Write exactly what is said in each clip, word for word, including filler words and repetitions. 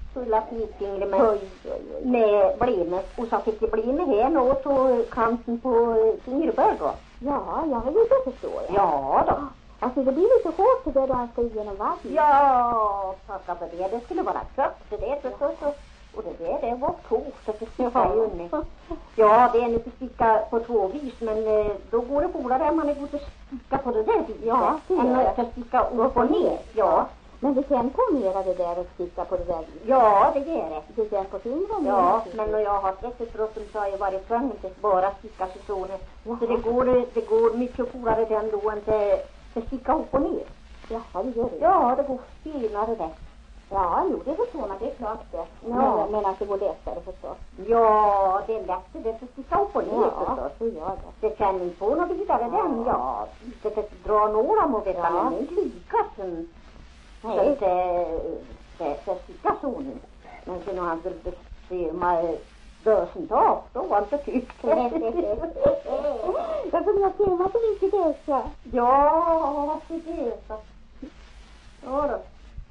fulla fitingre med, med blinet. Och så fick det blinet här och så kanten på fingerbörd då. Ja, jag vill inte förstå. Ja, ja då. Alltså det blir lite hårt det där då han ska igenom vattnet. Ja, tacka för det. Det skulle vara köpt det där förstås. Ja. Och det där, det var tog så det stickar ju inne. Ja, det är inte sticka på två vis, men eh, då går det fortare än man är god att sticka på det där viset. Ja, det än att sticka upp och ner. Ja. Men det känns på mera det där att sticka på det där viset. Ja, det gör det. Det känns på fingrarna. Ja, men när jag har sträckt brotten så har jag varit tvungen till bara sticka säsoner. Så det går, det går mycket fortare den då än till sticka upp och ner. Ja, det gör det. Ja, det går finare det. Ja, jo, det förstår man, det är klart det. Ja. Men, men att det går lättare förstås. Ja, det är lättare, det är att sticka upp och ner ja, förstås. det gör det. Det känner inte på något vidare ja. Den, ja. Det är dra några må veta, ja. Men inte lika som det är sticka sonen. Men sen har han väl se mig dösen dag, då var det tyckt. Jag kommer att se vad så mycket dösa. Ja, det dösa. Ja då.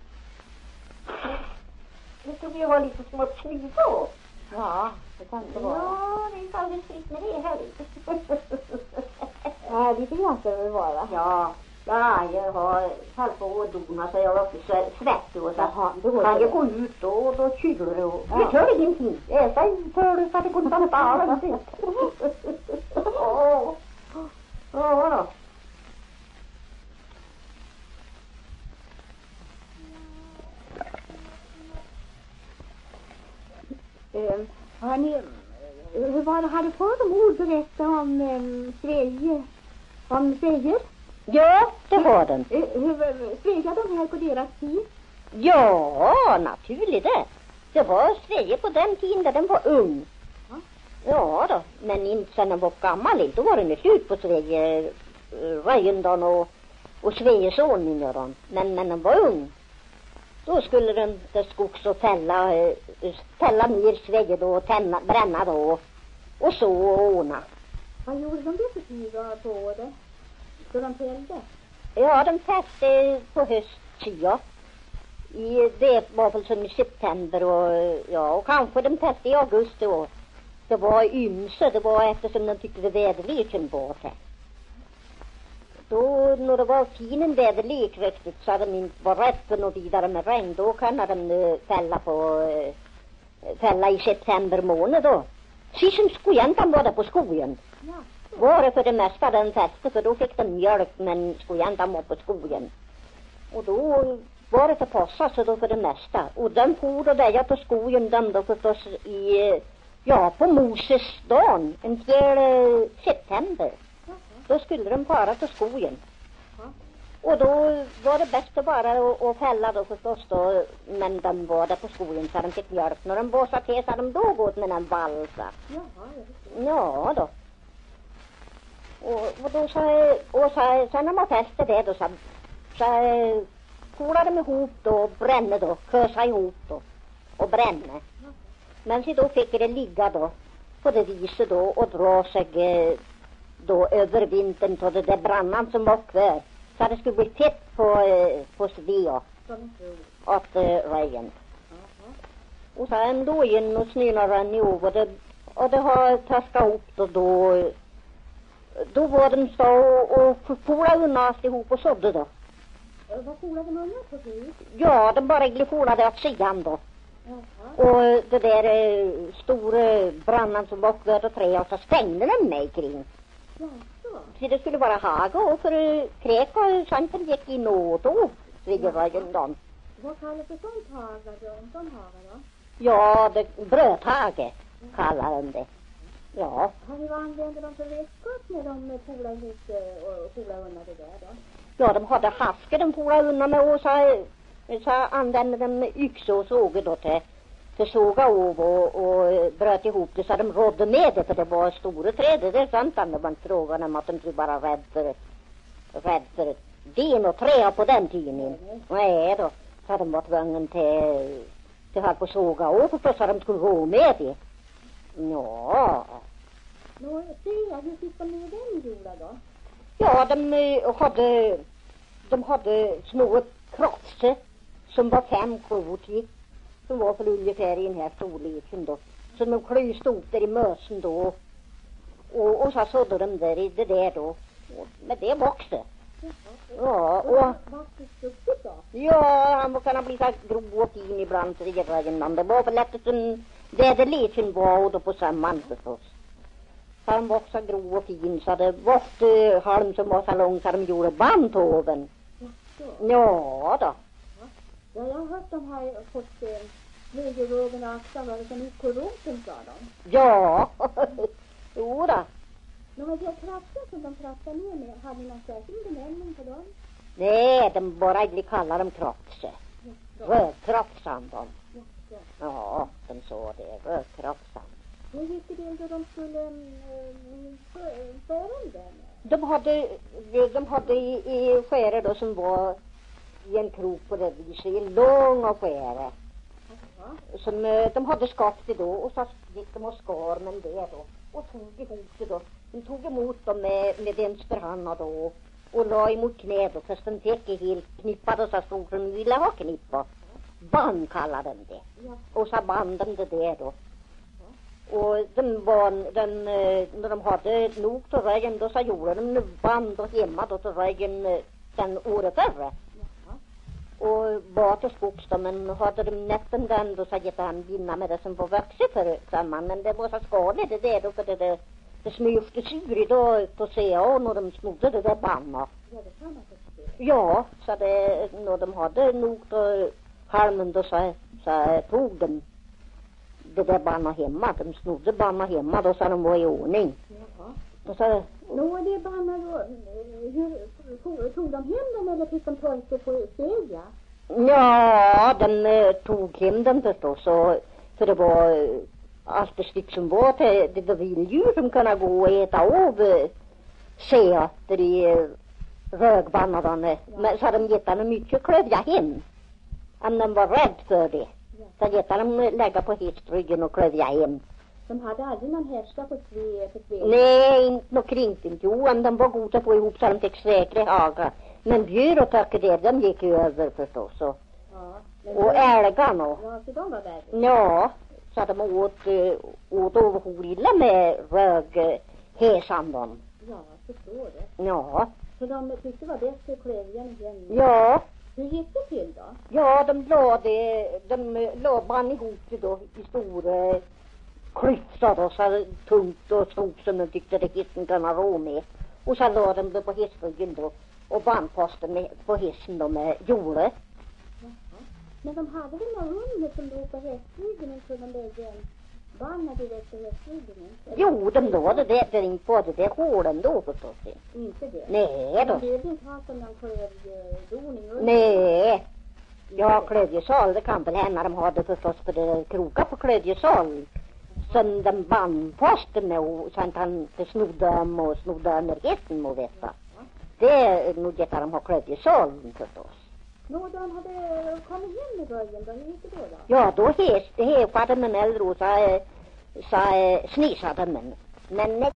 Det tog ju vara lite små kniv på. Ja, det kan inte vara. Ja, det är inte alldeles fritt med det här. Ja, lite grann ska det vara. Ja, ja, jag har fallit på dona så jag var svettig och så. Jaha, det går kan det. jag gå ut då och då kyler det och ja. Jag kör ingenting. Jag är så för så att det går inte att bara. Åh, åh då. Um, har ni, hur var det, hade fått de ord berätta om um, Sverige, om Sverige? Ja, det har den. Uh, hur Sverige de här på deras tid? Ja, naturligt det. Det var Sverige på den tiden där den var ung. Ja, ja då, men inte sen den var gammal, då var den slut på Sverige, Röjendon och, och Sveriges ordning. Men när den var ung, då skulle de till skogs och fälla, fälla ner Sverige då och tänna, bränna då och så och ordna. Vad gjorde de det för tid på det? Då de fällde? Ja, de fällde på hösttida. I, det var väl som i september och, ja, och kanske de fällde i augusti och det var ymse, det var eftersom de tyckte det väderleken var det. Då när det var fin en väderlek riktigt så hade de inte varit rätt för något vidare med regn. Då kan de fälla på fälla i september månad då. Precis som skojantan var där på skogen. Ja. Var det för det mesta den fäste för då fick de mjölk men skojantan var på skogen. Och då var det för passa så då för det mesta. Och den for där jag på skogen den då förstås i, ja på Moses dagen, en fjärde september. Då skulle de fara till skogen. Ja. Och då var det bäst att bara att, att fälla då förstås då. Men de var där på skogen så de fick mjölk. När de båsade till så hade de då gått med en valsa. Ja, ja då. Och, och då så, och så, sen när man fäste det då så, så kolade de ihop då och brände då. Kösa ihop då. Och brände. Men så då fick det ligga då. På det viset då och dra sig då över vintern på det där brannan som var kvar. Så det skulle bli tätt på, på Svea. Att uh, regn. Och sen då igen och snöna rann i över det. Och det har taskat upp då då. Då var de så och, och folade undan ihop och sådde då. Vad folade man på det? Ja, de bara glifolade åt sidan då. Jaha. Och det där eh, stora brannan som var kvar och trä och så stängde de mig kring. Ja, så. Så det skulle vara haga och för kräk och santen gick i nåd och vidare vägen då. Vad kallar det sånt haga då? En sån haga då? Ja, det bröthage kallar de det. Ja. Har ni använt dem för redskap när de polar ihop och polar undan det där då? Ja, de hade haske de polade undan med och så, så använde de yxa och såg då till, till såga av och, och bröt ihop det så de rådde med det för det var stora träd. Det är sant att det var inte frågan om att de skulle vara rädd för, rädd för den och trä på den tiden. Mm. Nej då, så de var tvungen till, till att på såga av för så de skulle gå med det. Ja. Nå, se, hur fick de med den gjorda då? Ja, de uh, hade, de hade små krafser som var fem kvot i. som var för ungefär i den här storleken då. Så de klyste upp där i mösen då. Och, och så sådde de där i det där då. Och, men det växte. Ja, och... Ja, han kan ha blivit så grov och fin ibland redan innan. Det var väl lätt som det det leken var då på samman förstås. Så han var så grov och fin så det var uh, halm som var så lång så de gjorde band på oven. Ja då. Ja, jag har hört de har fått svedjevågen och axlarna som i korroten, sa de. Ja, jo då. Men vad det kraften som de kraftade ner med, hade någon särskild benämning på dem? Nej, de bara inte kallar dem krafse. Rödkrafsan de. Ja, de sa det, rödkrafsan. Hur gick det då de skulle skära den? De hade, de hade i, i skäre då som var i en krok på det viset, i långa skäre. Som de hade skapat det då och så gick de och skar med det då. Och tog ihop det då. De tog emot dem med, med vänsterhanden då. Och la emot knä då. Fast de fick helt knippade så stod de ville ha knippa. Band kallade de det. Och så band de det där då. Och de var, den, när de hade nog till rögen då så gjorde de band då hemma då till rögen den året förra. Och var till skogs då, men hade de nästan den då så gick han vinna med det som var växte för samman. Men det var så skadligt det där då för det, det, det smyfte syre då på C A när de snodde det där banna. Ja, så det, när de hade nog då halmen då så, så tog de det där banna hemma. De snodde banna hemma då så de var i ordning. Jaha. Och så... Nå, det banna då, hur, tog, tog de hem dem eller fick de ta sig på Sega? Ja, de eh, tog hem dem förstås. Så, för det var eh, allt det styck som var till det var vilddjur som kunde gå och äta av eh, säter i eh, rögbannarna. Ja. Men så hade de gett dem mycket klövja hem. Om de var rädd för det. Ja. Så gett dem lägga på hästryggen och klövja hem. De hade aldrig någon hästar på tre, på tre. Nej, inte något kringt inte. Jo, om de var goda på ihop så de fick säkra hagar. Men bjur och tack det, de gick ju över förstås. Och, ja, och älgarna. Ja, så de var värre. Ja, så de åt, uh, åt överhorilla med rög uh, häsanden. Ja, jag förstår det. Ja. Så de tyckte det var bättre klövjan igen. Ja. Hur gick det till då? Ja, de lade, de lade band ihop det då i stora klyftor och så tungt och stort som de tyckte det hästen kunde rå med. Och så lade de det på hästryggen då och band fast med, på hästen då med jorde. Jaha. Men de hade väl några hundar som låg på hästryggen så de lägga en band direkt på hästryggen? Jo, de lade det där in på det där hålen då förstås. Inte det? Nej då. De behövde inte ha som någon klövdoning? Nej. Ja, klövjesal, det kan väl hända de hade förstås för det krokar på klövjesal. Som de band fast med och så att han snodde dem och snodde dem med hästen och detta. Det är nog det de har klövjesal förstås. Nå, de hade kommit hem i början, då gick det då då? Ja, då häfade de en äldre och så, så snisade de. Men